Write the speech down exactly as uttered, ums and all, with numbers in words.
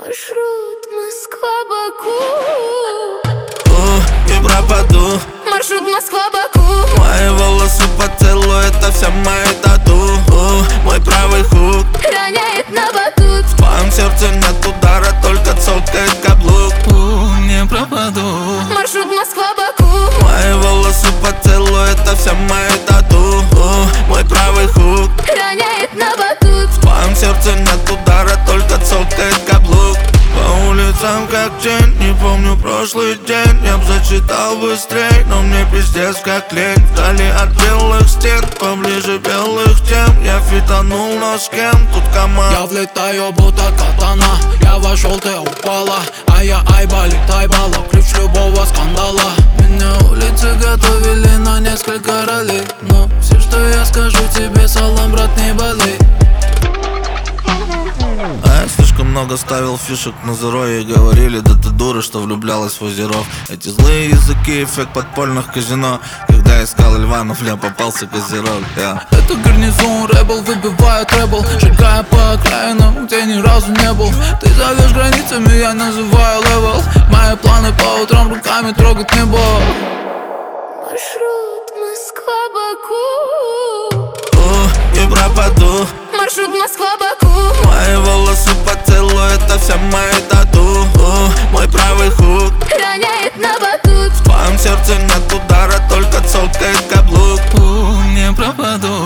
Маршрут Москва-Баку. Не пропаду. Маршрут Москва-Баку. Мои волосы поцелуй, это вся моя тату. Мой правый хук роняет на батут. В моем сердце нет удара, только цокает каблук. Не пропаду. Маршрут Москва-Баку. Мои волосы поцелуй, это вся моя тату. Мой правый хук роняет на батут. В моем сердце нет удара, только цокает каблук. По улицам как тень, не помню прошлый день. Я б зачитал быстрей, но мне пиздец как лень. Вдали от белых стен, поближе белых тем. Я фитанул, но с кем? Тут команда. Я влетаю, будто катана. Я вошел, ты упала. А я айба, летай бала. Ключ любого скандала. Меня улицы готовили на несколько ролей. Но все, что я скажу тебе, салам, брат, не болей. А я слишком много ставил фишек на зеро. И говорили, да ты дура, что влюблялась в озеров. Эти злые языки, эффект подпольных казино. Когда искал Ильванов, я попался козерог, yeah. Это гарнизон, рэбл, выбивает рэбл. Шагая по окраинам, где ни разу не был. Ты зовешь границами, я называю левел. Мои планы по утрам руками трогать небо. Маршрут Москва-Баку. Не пропаду. Маршрут Москва-Баку. Мои волосы поцелуй, это вся моя тату. Мой правый хук роняет на батут. В моем сердце нет удара, только цокает каблук. Не пропаду.